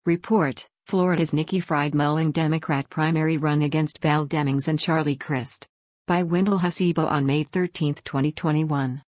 Report: Florida's Nikki Fried mulling Democrat primary run against Val Demings and Charlie Crist. By Wendell Hasebo on May 13, 2021.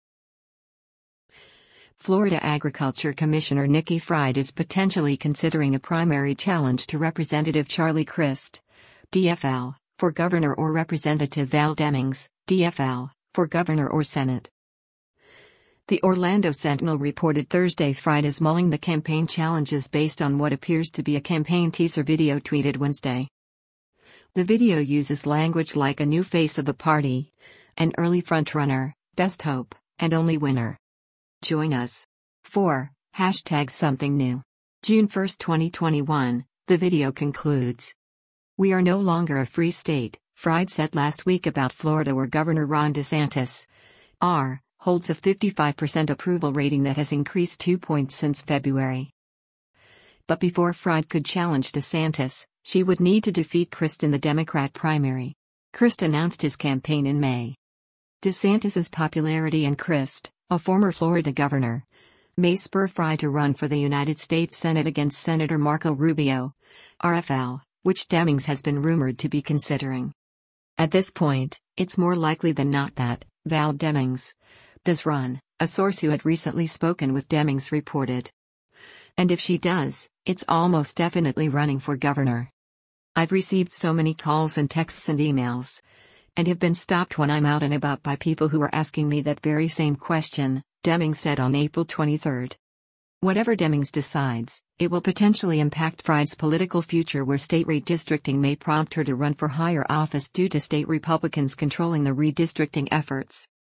Florida Agriculture Commissioner Nikki Fried is potentially considering a primary challenge to Representative Charlie Crist, DFL, for governor, or Representative Val Demings, DFL, for governor or Senate. The Orlando Sentinel reported Thursday Fried is mulling the campaign challenges based on what appears to be a campaign teaser video tweeted Wednesday. The video uses language like a new face of the party, an early frontrunner, best hope, and only winner. Join us. 4. #something new. June 1, 2021, the video concludes. We are no longer a free state, Fried said last week about Florida, where Governor Ron DeSantis holds a 55% approval rating that has increased 2 points since February. But before Fried could challenge DeSantis, she would need to defeat Crist in the Democrat primary. Crist announced his campaign in May. DeSantis's popularity and Crist, a former Florida governor, may spur Fried to run for the United States Senate against Senator Marco Rubio, RFL, which Demings has been rumored to be considering. At this point, it's more likely than not that Val Demings does run, a source who had recently spoken with Demings reported. And if she does, it's almost definitely running for governor. I've received so many calls and texts and emails, and have been stopped when I'm out and about by people who are asking me that very same question, Demings said on April 23. Whatever Demings decides, it will potentially impact Fried's political future, where state redistricting may prompt her to run for higher office due to state Republicans controlling the redistricting efforts.